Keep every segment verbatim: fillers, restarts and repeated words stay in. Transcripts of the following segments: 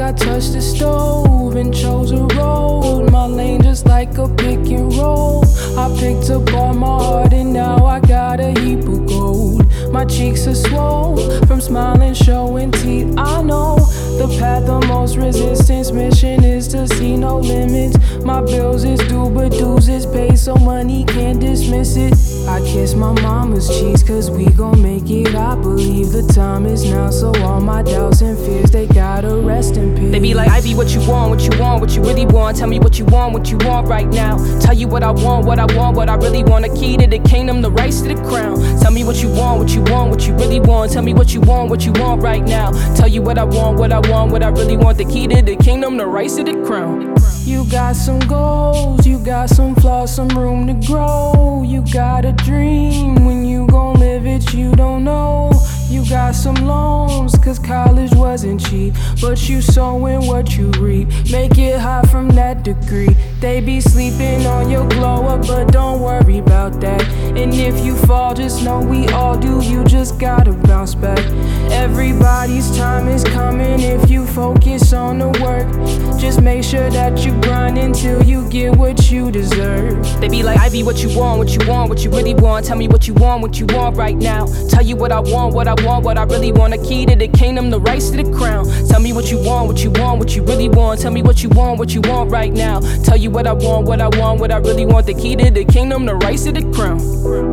I touched the stove and chose a road. My lane just like a pick and roll. I picked up all my heart and now I got a heap of gold. My cheeks are swole from smiling, showing teeth. I know the path of most resistance. Mission is to see no limits. My bills is due, but dues is paid, so money can't dismiss it. I kiss my mama's cheeks, cause we gon' make it. I believe the time is now, so all my doubts and fears, they gotta rest in peace. They be like, I be what you want, what you want, what you really want. Tell me what you want, what you want right now. Tell you what I want, what I want, what I really want. A key to the kingdom, the rights to the crown. Tell me what you want, what you want, what you really want. Tell me what you want, what you want right now. Tell you what I want, what I want, what I really want. The key to the kingdom, the rights to the crown. You got some goals, you got some flaws, some room to grow. You got a dream, when you gon' live it, you don't know. You got some loans, cause college wasn't cheap, but you sowing what you reap. Make it high from that degree. They be sleeping on your glow up, but don't worry about that. And if you fall, just know we all do, you just gotta bounce back. Everybody's time is coming if you focus on the work. Just make sure that you grind until you get what you deserve. They be like, I be what you want, what you want, what you really want. Tell me what you want, what you want right now. Tell you what I want, what I want, what I really want. A key to the kingdom, the rights to the crown. Tell me what you want, what you want, what you really want. Tell me what you want, what you want right now. Tell you what I want, what I want, what I really want. The key to the kingdom, the rights to the crown.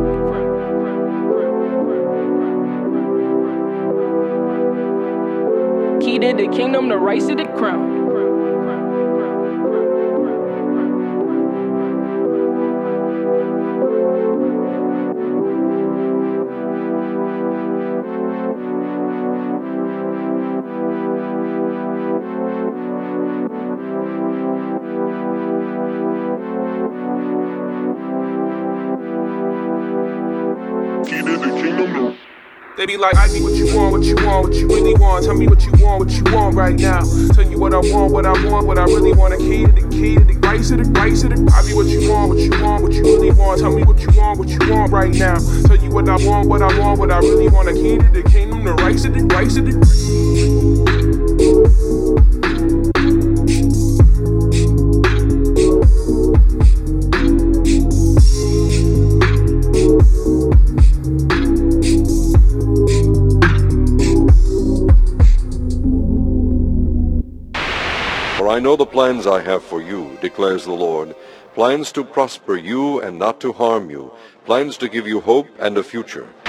Key to the kingdom, the rights to the crown. They be like, I be what you want, what you want, what you really want. Tell me what you want, what you want right now. Tell you what I want, what I want, what I really want. A key to the key to the rights to the rights to the. I be what you want, what you want, what you really want. Tell me what you want, what you want right now. Tell you what I want, what I want, what I really want. A key to the kingdom, the rights to the rights to the. For I know the plans I have for you, declares the Lord, plans to prosper you and not to harm you, plans to give you hope and a future.